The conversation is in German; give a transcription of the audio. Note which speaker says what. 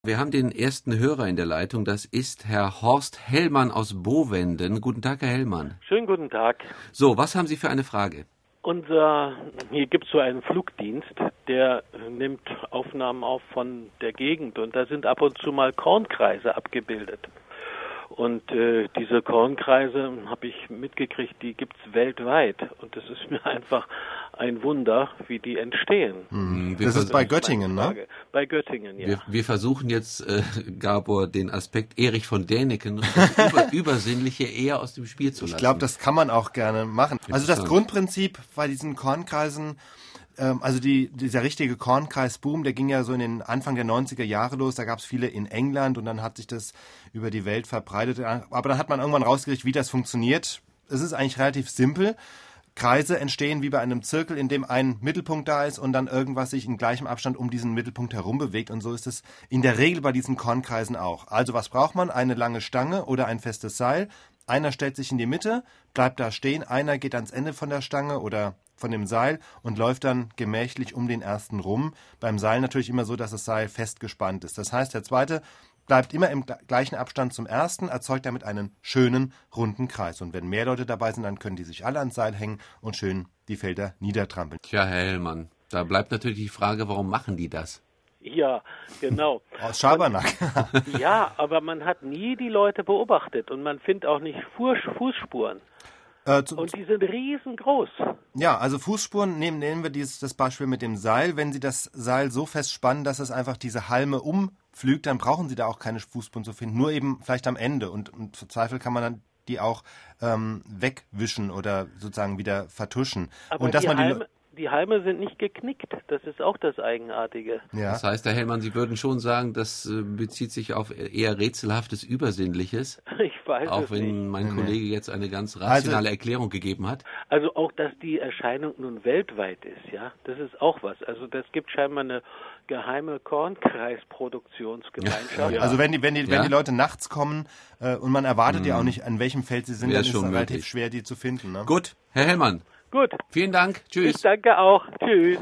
Speaker 1: Wir haben den ersten Hörer in der Leitung, das ist Herr Horst Hellmann aus Bovenden. Guten Tag, Herr Hellmann.
Speaker 2: Schönen guten Tag.
Speaker 1: So, was haben Sie für eine Frage?
Speaker 2: Hier gibt es so einen Flugdienst, der nimmt Aufnahmen auf von der Gegend und da sind ab und zu mal Kornkreise abgebildet. Und diese Kornkreise, habe ich mitgekriegt, die gibt's weltweit. Und es ist mir einfach ein Wunder, wie die entstehen.
Speaker 3: Das ist bei Göttingen, ne?
Speaker 2: Bei Göttingen, ja.
Speaker 1: Wir versuchen jetzt, Gabor, den Aspekt Erich von Däniken und das Übersinnliche eher aus dem Spiel zu lassen.
Speaker 3: Ich glaube, das kann man auch gerne machen. Also das Grundprinzip bei diesen Kornkreisen, dieser richtige Kornkreisboom, der ging ja so in den Anfang der 90er Jahre los. Da gab es viele in England und dann hat sich das über die Welt verbreitet. Aber dann hat man irgendwann rausgekriegt, wie das funktioniert. Es ist eigentlich relativ simpel. Kreise entstehen wie bei einem Zirkel, in dem ein Mittelpunkt da ist und dann irgendwas sich in gleichem Abstand um diesen Mittelpunkt herum bewegt. Und so ist es in der Regel bei diesen Kornkreisen auch. Also was braucht man? Eine lange Stange oder ein festes Seil. Einer stellt sich in die Mitte, bleibt da stehen. Einer geht ans Ende von der Stange oder von dem Seil und läuft dann gemächlich um den ersten rum. Beim Seil natürlich immer so, dass das Seil festgespannt ist. Das heißt, der zweite bleibt immer im gleichen Abstand zum ersten, erzeugt damit einen schönen, runden Kreis. Und wenn mehr Leute dabei sind, dann können die sich alle ans Seil hängen und schön die Felder niedertrampeln.
Speaker 1: Tja, Herr Hellmann, da bleibt natürlich die Frage, warum machen die das?
Speaker 2: Ja, genau.
Speaker 3: Aus Schabernack.
Speaker 2: Ja, aber man hat nie die Leute beobachtet und man findet auch nicht Fußspuren. Und die sind riesengroß.
Speaker 3: Ja, also Fußspuren, nehmen wir das Beispiel mit dem Seil. Wenn Sie das Seil so fest spannen, dass es einfach diese Halme umflügt, dann brauchen Sie da auch keine Fußspuren zu finden. Nur eben vielleicht am Ende. Und im Zweifel kann man dann die auch wegwischen oder sozusagen wieder vertuschen.
Speaker 2: Aber
Speaker 3: und dass
Speaker 2: die Halme sind nicht geknickt. Das ist auch das Eigenartige.
Speaker 3: Ja.
Speaker 1: Das heißt, Herr Hellmann, Sie würden schon sagen, das bezieht sich auf eher rätselhaftes Übersinnliches.
Speaker 2: Ich weiß
Speaker 1: auch
Speaker 2: es
Speaker 1: wenn
Speaker 2: nicht.
Speaker 1: mein Kollege jetzt eine ganz rationale Erklärung gegeben hat.
Speaker 2: Also auch, dass die Erscheinung nun weltweit ist, ja, das ist auch was. Also das gibt scheinbar eine geheime Kornkreisproduktionsgemeinschaft.
Speaker 3: Ja. Also wenn die Leute nachts kommen und man erwartet ja auch nicht, an welchem Feld sie sind, dann ist es relativ schwer, die zu finden. Ne?
Speaker 1: Gut, Herr Hellmann.
Speaker 2: Gut.
Speaker 1: Vielen Dank. Tschüss.
Speaker 2: Ich danke auch. Tschüss.